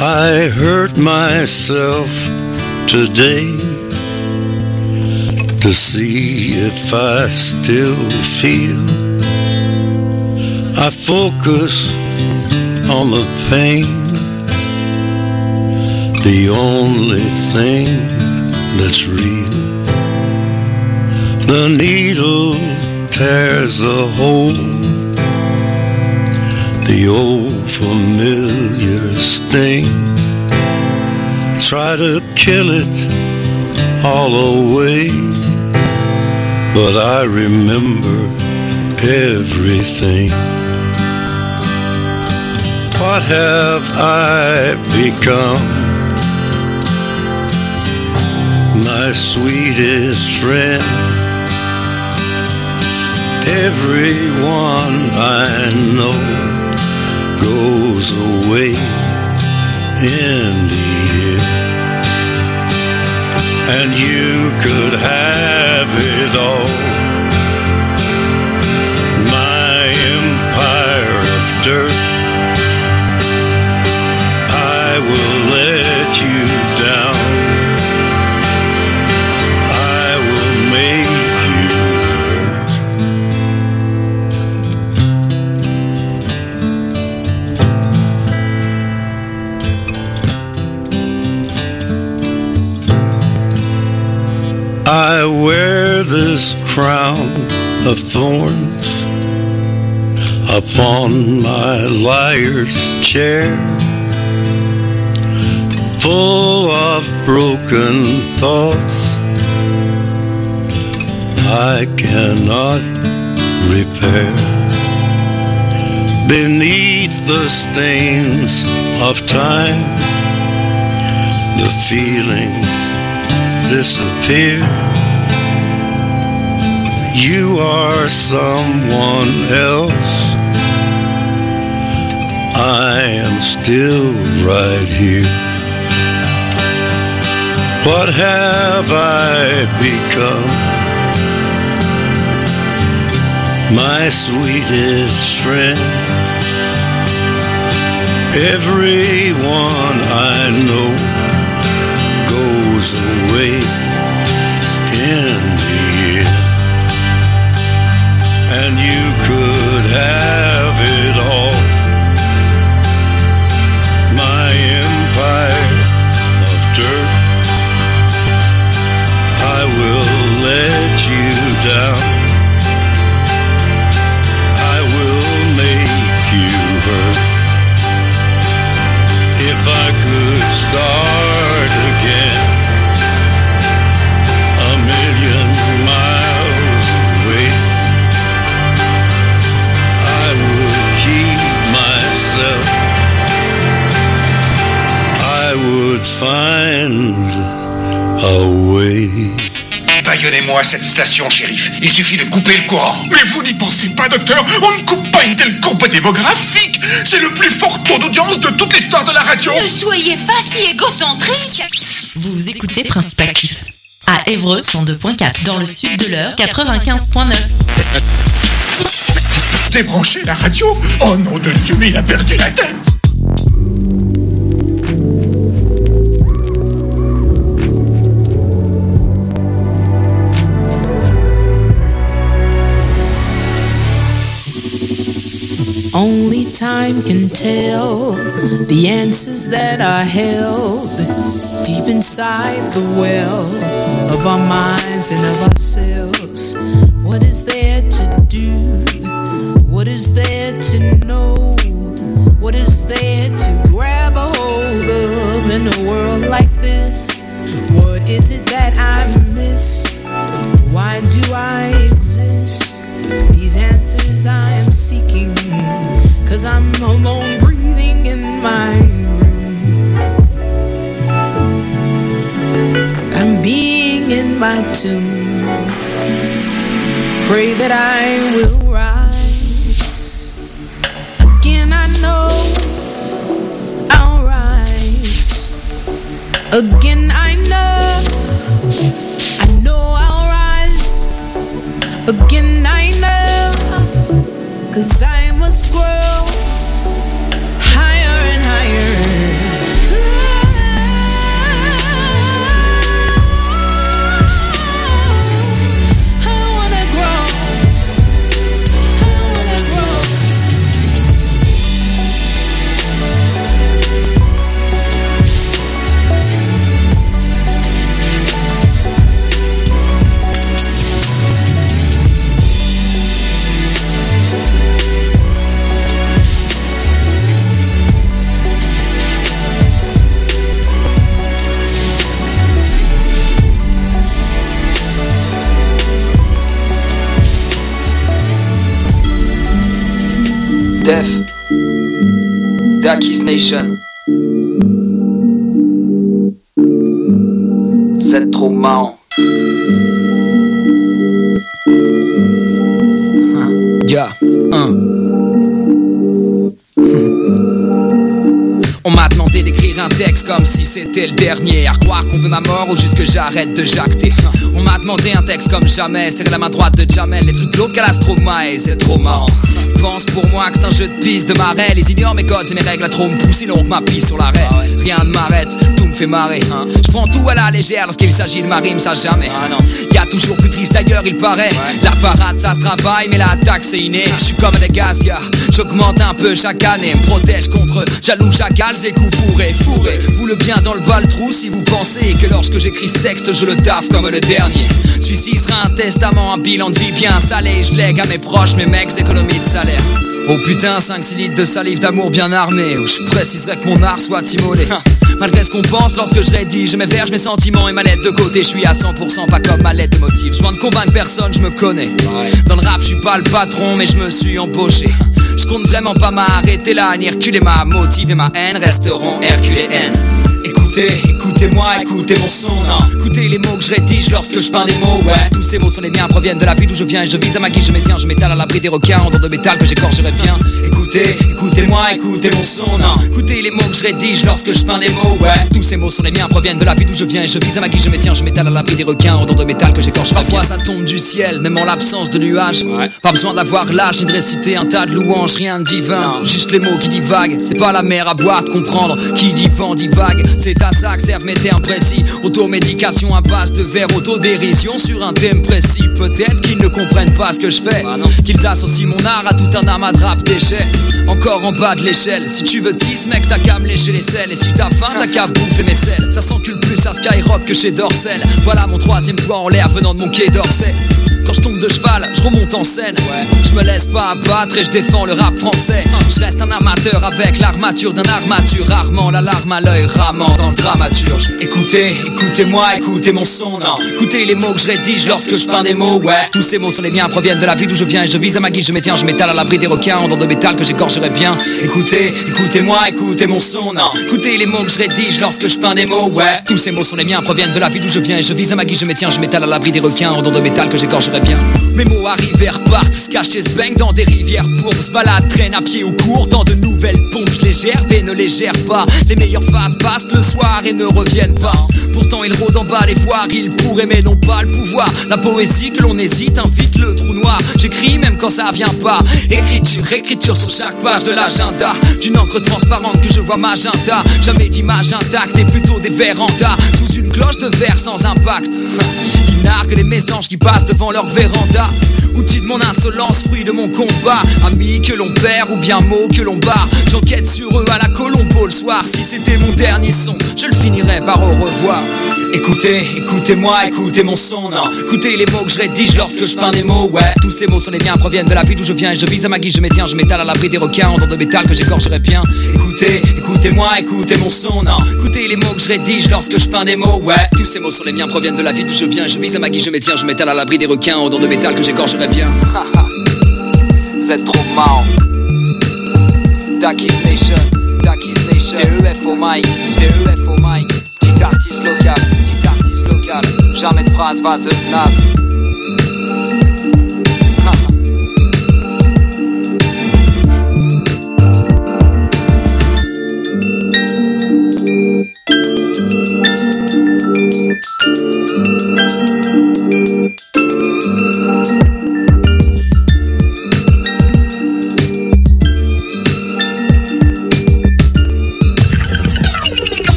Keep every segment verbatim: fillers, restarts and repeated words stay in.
I hurt myself today to see if I still feel. I focus on the pain, the only thing that's real. The needle tears a hole, the old familiar sting. Try to kill it all away, but I remember everything. What have I become? My sweetest friend. Everyone I know goes away in the end, and you could have it all. My empire of dirt, I will let you down. I will make you hurt. I wear this crown of thorns upon my liar's chair, full of broken thoughts I cannot repair. Beneath the stains of time, the feelings disappear. You are someone else, I am still right here. What have I become? My sweetest friend. Everyone I know goes away in the end, and you could have it all. My empire of dirt, I will let you down. I will make you hurt. If I could start again, a million miles away, I would keep myself. I would find a way. Baillonnez-moi cette station, shérif. Il suffit de couper le courant. Mais vous n'y pensez pas, docteur. On ne coupe pas une telle courbe démographique. C'est le plus fort taux d'audience de toute l'histoire de la radio. Ne soyez pas si égocentrique. Vous écoutez Principe Actif à Évreux cent deux point quatre, dans le sud de l'Eure quatre-vingt-quinze point neuf. Débranchez la radio. Oh nom de Dieu, mais il a perdu la tête. Only time can tell the answers that are held deep inside the well of our minds and of ourselves. What is there to do? What is there to know? What is there to grab a hold of in a world like this? What is it that I miss? Why do I exist? These answers I am seeking, 'cause I'm alone breathing in my room. I'm being in my tomb. Pray that I will rise. Again I know I'll rise. Again I know, I know I'll rise. Again I know, 'cause I must grow higher and higher. Def, Daki's Nation. C'est trop marrant. Yeah, un. On m'a demandé d'écrire un texte comme si c'était le dernier. À croire qu'on veut ma mort ou juste que j'arrête de jacter. On m'a demandé un texte comme jamais. Serrer la main droite de Jamel. Les trucs glauques à l'Astromae, c'est trop marrant. Pense pour moi que c'est un jeu de piste de marais. Les ignorent mes codes et mes règles à trop me pousser. Donc ma piste sur l'arrêt. Rien ne m'arrête, tout me fait marrer. hein. Je prends tout à la légère lorsqu'il s'agit de ma rime, ça jamais. Ah non. Y'a toujours plus triste d'ailleurs, il paraît. Ouais. La parade ça se travaille, mais l'attaque c'est inné. Je suis comme des gaz, yeah. J'augmente un peu chaque année. Me protège contre jaloux chacals et coups fourrés. Fourré, vous le bien dans le bas le trou si vous pensez que lorsque j'écris ce texte, je le taffe comme le dernier. Celui-ci sera un testament, un bilan de vie bien salé. Je lègue à mes proches, mes mecs, économie de salaire. Oh putain, cinq six litres de salive d'amour bien armé. Où je préciserais que mon art soit immolé. Malgré ce qu'on pense lorsque je rédige mes vers, mes sentiments et ma lettre de côté. Je suis à cent pour cent pas comme ma lettre de motif. Soin de convaincre personne, je me connais. Dans le rap, je suis pas le patron, mais je me suis embauché. Je compte vraiment pas m'arrêter là, ni reculer. Ma motive et ma haine resteront Hercule et haine. Écoutez, écoutez-moi, écoutez mon son, non. Écoutez les mots que je rédige lorsque je peins des mots, ouais. Tous ces mots sont les miens, proviennent de la vie d'où je viens. Et je vise à ma guise, je m'étiens, je m'étale à l'abri des requins. En dents de métal que j'écorcherai bien. Écoutez, écoutez-moi, écoutez mon son, non. Écoutez les mots que je rédige lorsque je peins des mots, ouais. Tous ces mots sont les miens, proviennent de la vie d'où je viens. Et je vise à ma guise, je m'étiens, je m'étale à l'abri des requins. En dents de métal que j'écorcherai bien. Parfois ça tombe du ciel, même en l'absence de nuages, ouais. Pas besoin d'avoir l'âge ni de réciter un tas de louanges, rien de divin, non. Juste les mots qui divaguent. C'est pas la mer à boire de comprendre. Qui dit vent dit vague. C'est à ça que servent mes termes précis. Automédication à base de vers, autodérision sur un thème précis. Peut-être qu'ils ne comprennent pas ce que je fais, ah qu'ils associent mon art à tout un amas de rap déchets. Encore en bas de l'échelle. Si tu veux tisse mec t'as qu'à me lécher les selles. Et si t'as faim t'as qu'à bouffer mes selles. Ça s'encule plus à Skyrock que chez Dorsel. Voilà mon troisième toit en l'air venant de mon quai d'Orsay. Quand je tombe de cheval, je remonte en scène, ouais. Je me laisse pas abattre et je défends le rap français. Je reste un amateur avec l'armature d'un armature. Rarement la larme à l'œil, ramant dans le dramaturge. Écoutez, écoutez-moi, écoutez mon son, non. Écoutez les mots que je rédige lorsque je peins des mots, ouais. Tous ces mots sont les miens, proviennent de la vie d'où je viens. Et je vise à ma guise, je m'étiens, je m'étale à l'abri des requins. En dents de métal que j'écorcherai bien. Écoutez, écoutez-moi, écoutez mon son, non. Écoutez les mots que je rédige lorsque je peins des mots, ouais. Tous ces mots sont les miens, proviennent de la vie d'où je viens. Et je vise à ma guise, je m'étiens, je m'étale à l'abri des requins. En dents de métal que j'écorcherai bien. Mes mots arrivent et repartent, se cachent et se baignent dans des rivières pourpres. Se baladent, traînent à pied ou court dans de nouvelles pompes. Je les gerbe et ne les gère pas. Les meilleures phases passent le soir et ne reviennent pas. Pourtant ils rôdent en bas les voir, ils pourraient mais n'ont pas le pouvoir. La poésie que l'on hésite invite le trou noir. J'écris même quand ça vient pas. Écriture, écriture sur chaque page de l'agenda. D'une encre transparente que je vois magenta. Jamais d'image intacte et plutôt des vers en tas. Sous une cloche de verre sans impact. Ils narguent les mésanges qui passent devant leur véranda. Outil de mon insolence, fruit de mon combat. Amis que l'on perd ou bien mots que l'on barre. J'enquête sur eux à la Colombo le soir. Si c'était mon dernier son, je le finirais par au revoir. Écoutez, écoutez-moi, écoutez mon son, non. Écoutez les mots que je rédige lorsque je peins des mots, ouais. Tous ces mots sont les miens, proviennent de la vie d'où je viens. Et je vise à ma guise, je m'étiens, je m'étale à l'abri des requins. En dents de métal que j'écorcherai bien. Écoutez, écoutez-moi, écoutez mon son, non. Écoutez les mots que je rédige lorsque je peins des mots, ouais. Tous ces mots sont les miens, proviennent de la vie d'où je viens. Je vise à ma guise, je m'étiens, je m'étale à l'abri des requins. En dents de métal que j'écorcherai bien. C'est trop marrant. Daki's Nation, Daki's Nation. D E F au mic, D E F au mic. Petit artiste local, petit artiste local. Jamais de phrase, va de naze.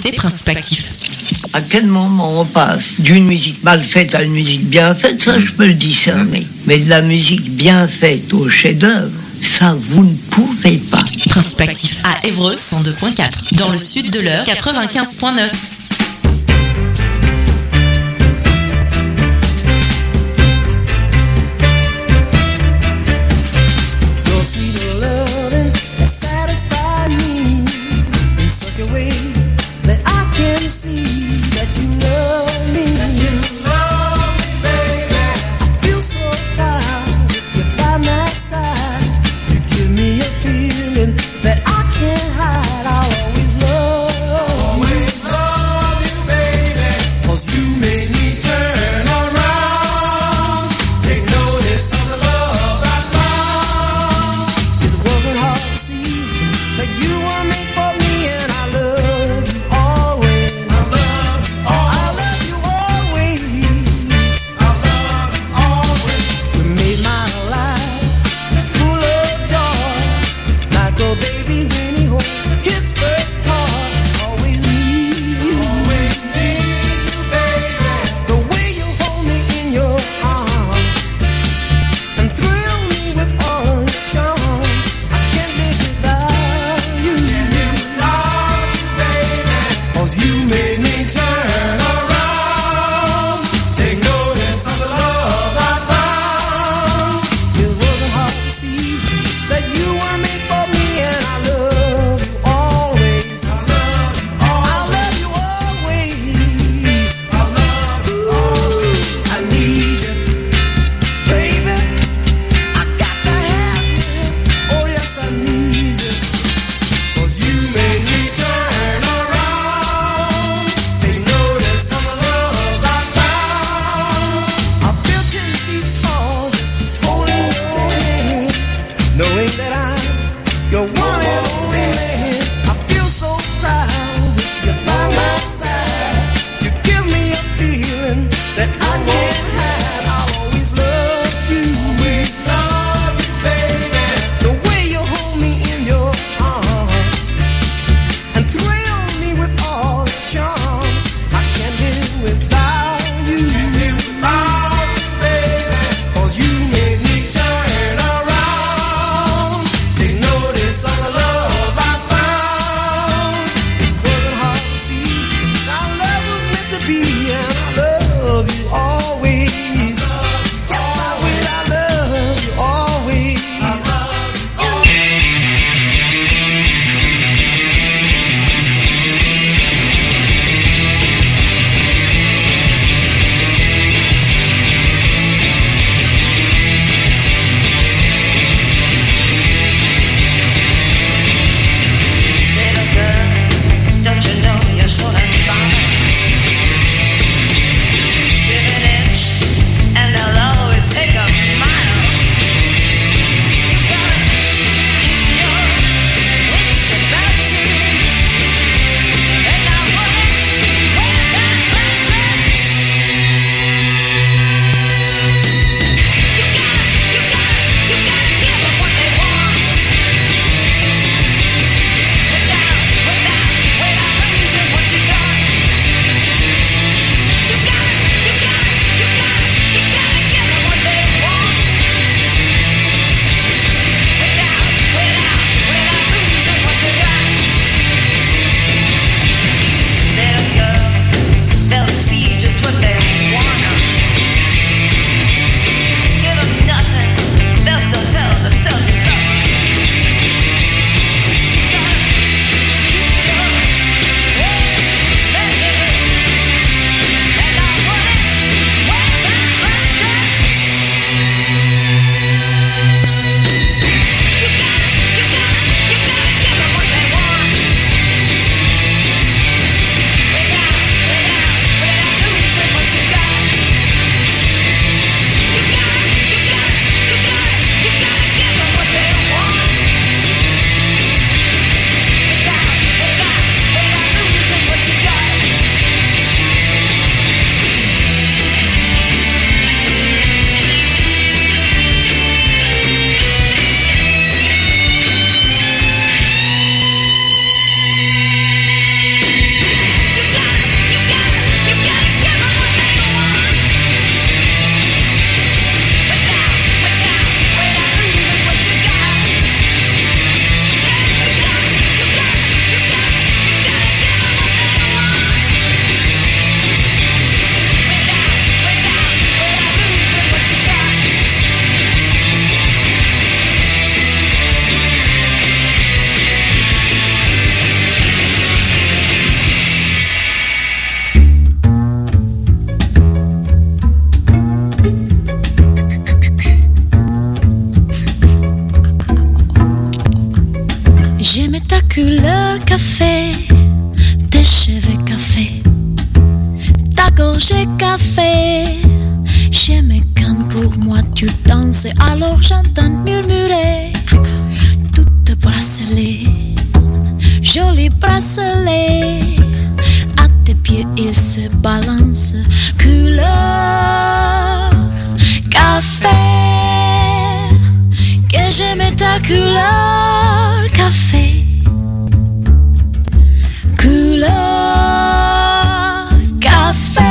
écoutez Principe Actif. À quel moment on passe d'une musique mal faite à une musique bien faite, ça je peux le discerner. Mais de la musique bien faite au chef-d'œuvre, ça vous ne pouvez pas. Principe Actif à Évreux cent deux point quatre, dans le sud de l'Eure quatre-vingt-quinze point neuf. Your sweet loving has satisfied me in such a way that I can see that you love me. That you love me, baby. I feel so proud if you're by my side. You give me a feeling that I can't hide. I'll always love, always love you, baby. 'Cause you made me turn around. Take notice of the love I found. It wasn't hard to see that you were made for me, and I love you always. I love, I love you always. I love you always. You made my life full of joy, like a baby when he holds his first toy. Always need you, always need you, baby. The way you hold me in your arms and thrill me with all of your charms. I can't live without you. Can't live without you, baby. 'Cause you made me turn around. Take notice of the love I found. It wasn't hard to see that you were made for me, and I love you always. I love you always. I love you always. I love you always. I need you, baby. I got to have you. Oh yes, I need you. 'Cause you made me turn around. Take notice manger café. Je me canne pour moi, tu danses, alors j'entends murmurer. Tout bracelet, joli bracelet. À tes pieds il se balance, couleur café. Que j'aime ta couleur café. Couleur café.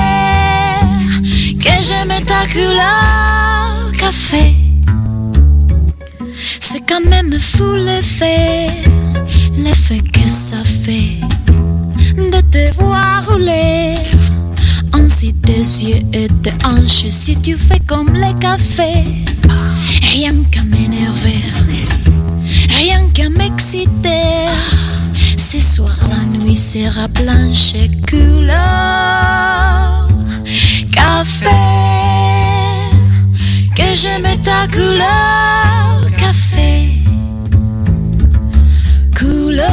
Que j'aime ta couleur café. C'est quand même fou l'effet, l'effet que ça fait de te voir rouler ainsi des yeux et des hanches. Si tu fais comme les cafés, rien qu'à m'énerver, rien qu'à m'exciter. Ce soir la nuit sera blanche et couleur café. Que j'aime ta couleur café. Couleur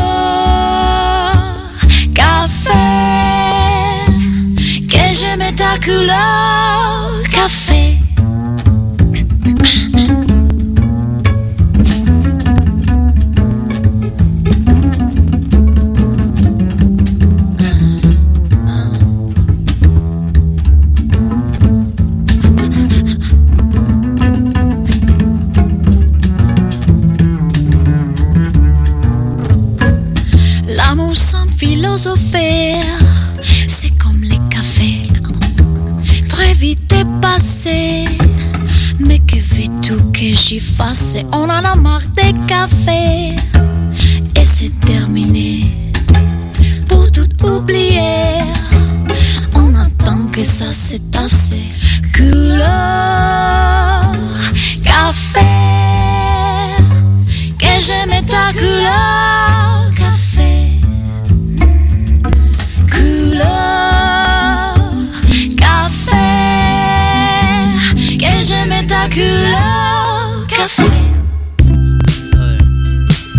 café. Que j'aime ta couleur café. L'amour sans philosopher, c'est comme les cafés, très vite est passé. Mais que veux-tu que j'y fasse? On en a marre des cafés et c'est terminé. Pour tout oublier, on attend que ça se tasse. Couleur café. Que j'aime ta couleur café. Couleur café. Que j'aime ta couleur café.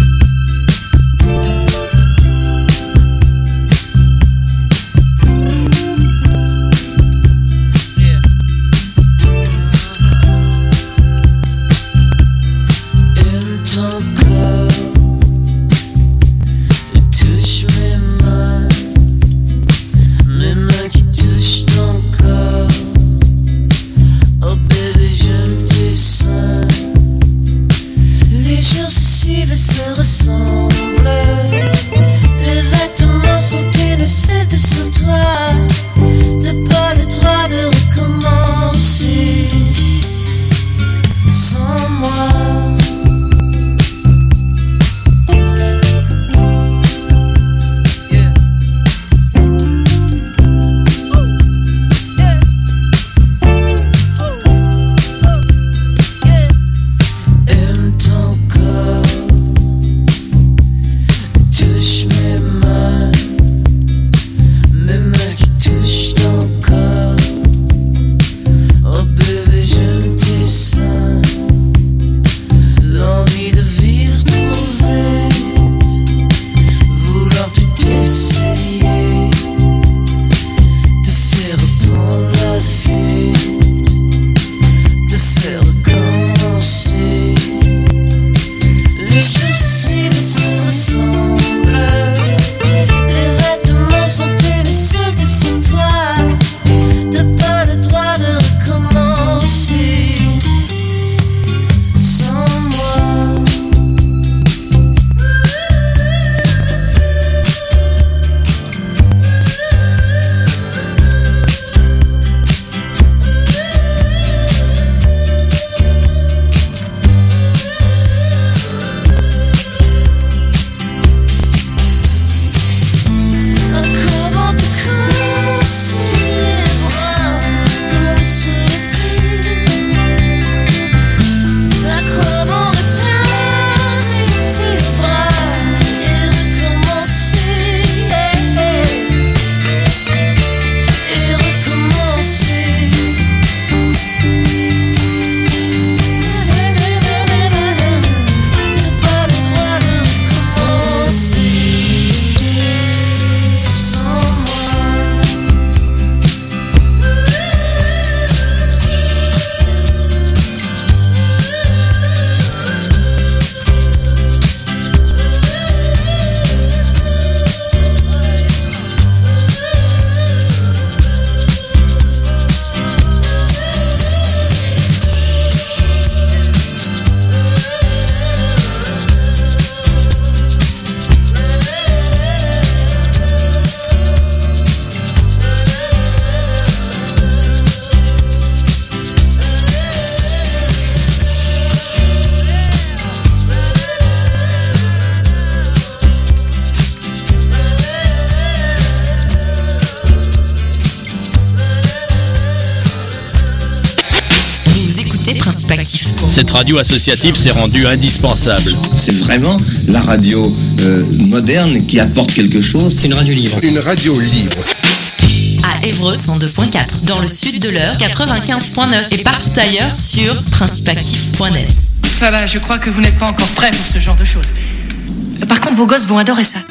cette radio associative s'est rendue indispensable. C'est vraiment la radio euh, moderne qui apporte quelque chose. C'est une radio libre. Une radio libre. À Évreux cent deux point quatre, dans le sud de l'Eure quatre-vingt-quinze point neuf et partout ailleurs sur principe actif point net. Ah bah, je crois que vous n'êtes pas encore prêts pour ce genre de choses. Par contre, vos gosses vont adorer ça.